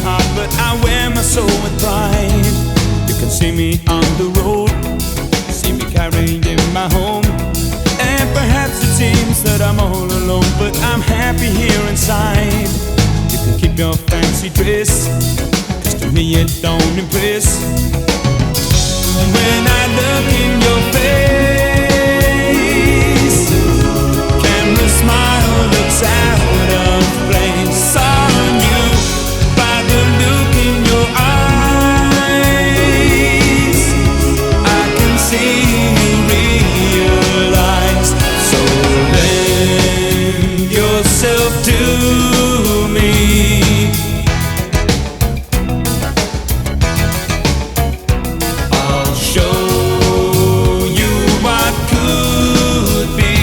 heart, but I wear my soul with pride. You can see me on the road, see me carrying my home, and perhaps it seems that I'm all alone, but I'm happy here inside. You can keep your fancy dress, 'cause to me it don't impress. When I look in your face, camera smile looks out of place on you. By the look in your eyes, I can see you realize. So lend yourself to me. I'll show you what could be.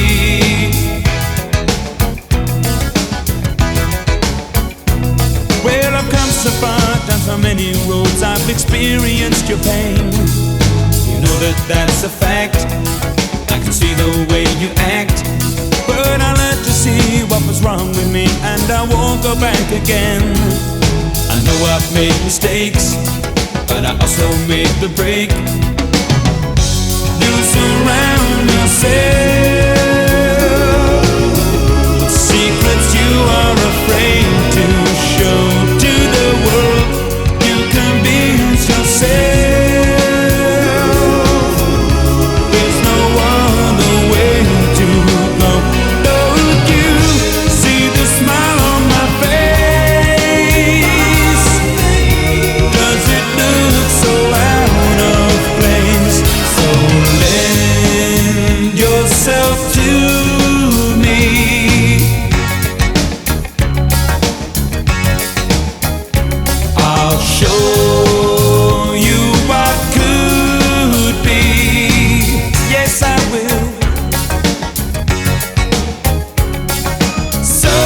Well, I've come so far, down so many roads, I've experienced your pain. You know that that's a fact. I can see the way you act, but I learned to see what was wrong with me, and I won't go back again. I know I've made mistakes, but I also made the break. You surround yourself with secrets you are afraid to show to the world. You convince yourself there's no other way to go. Don't you see the smile on my face? Does it look so out of place? So lend yourself to me. I'll show you what could be. Yes, I will. So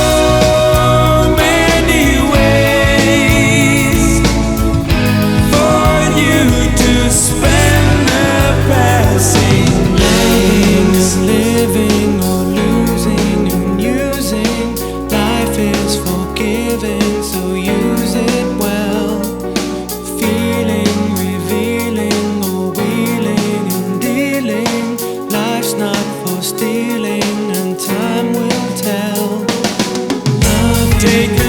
many ways for you to spend the passing days. Living or losing and using, life is forgiving, so use it well. Feeling, revealing, or wheeling and dealing, life's not for stealing, and time will tell. Love Take